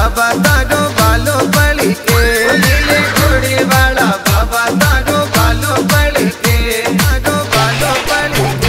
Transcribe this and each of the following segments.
बाबा तारो बालो पड़ी के, नीले घोड़े वाला बाबा तारो बालो पड़ी के, तारो बालो पड़ी के।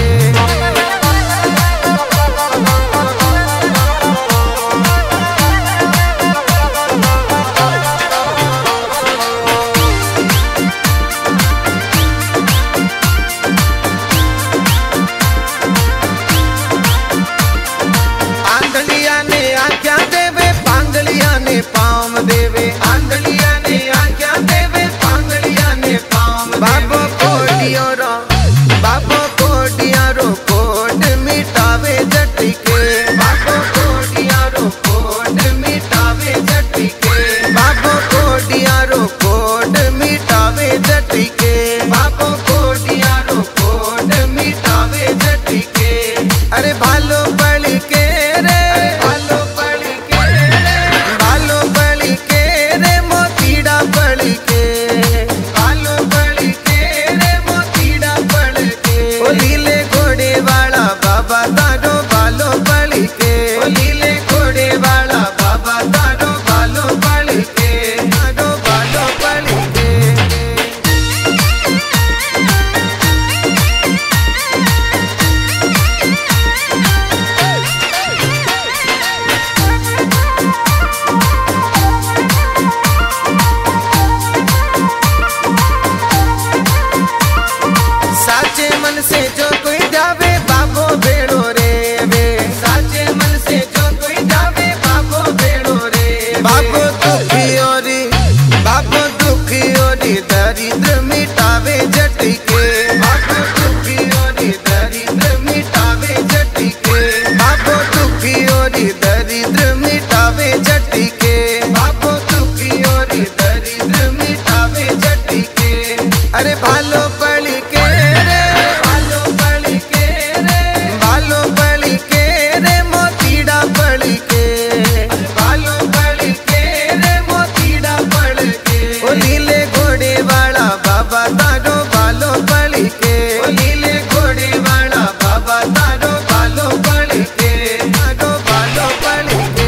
आंधलिया ने आज्ञा देवे, पांगलिया ने पाम देवे, आंधलिया ने आज्ञा देवे, पांगलिया ने पाम। बाबो कोडियो रो, बाबो कोडिया रो कोड मिटावे जटी के, बाबो कोडिया रो कोड मिटावे जटी के, बाबो कोडिया रो कोड मिटावे जटी के, बाबो कोडिया रो कोड मिटावे जटी के। अरे भालो पड़ी के रे, भालो पड़ी के रे, भालो पड़ी के रे, मोतीड़ा पड़ी के, भालो पड़ी के रे, मोतीड़ा पड़ी के। ओ नीले घोड़े वाला बाबा तारो बालो पड़ी के, ओ नीले घोड़े वाला बाबा तारो बालो पड़ी के, तारो बालो पड़ी के। साचे मन से जो कोई जावे बाबो बेड़ो रे वे, साचे मन से जो कोई जावे बाबो बेड़ो रे। बाबो दुखी ओरी, बाबो दुखी ओरी दरिद्र मिटावे जटी के, बाबो दुखी ओरी दरिद्र मिटावे जटी के, बाबो दुखी ओरी दरिद्र मिटावे जटी के, बाबो दुखी ओरी दरिद्र मिटावे जटी के। अरे भालो पड़ी के रे, भालो पड़ी के रे, भालो पड़ी के रे, मोतीड़ा पड़ी के, भालो पड़ी के रे, मोतीड़ा पड़ी के। ओ नीले घोड़े वाला बाबा तारो बालो पड़ी के, ओ नीले घोड़े वाला बाबा तारो बालो पड़ी के, तारो बालो पड़ी के।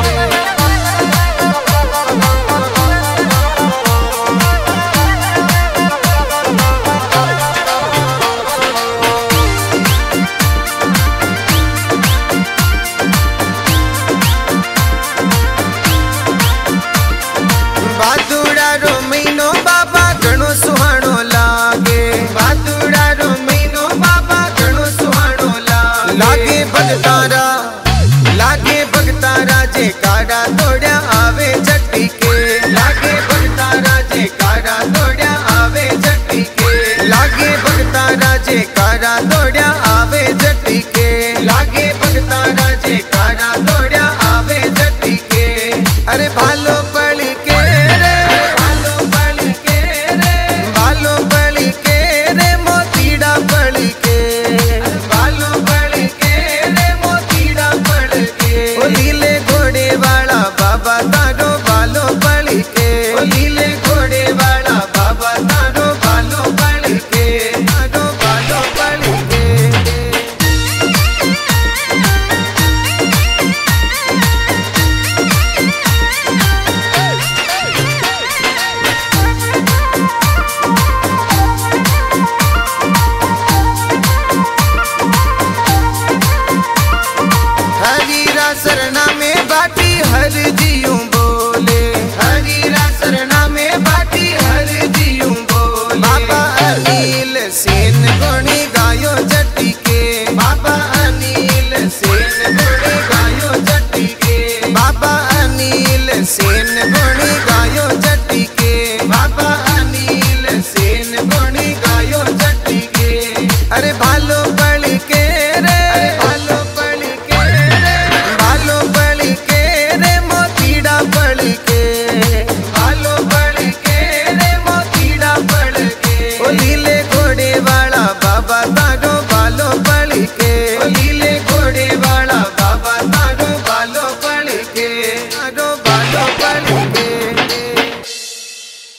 भादुड़ा रो महीनो बाबा घणो सुहाणो लागे, भादुड़ा रो महीनो बाबा घणो सुहाणो लागे। भगतारा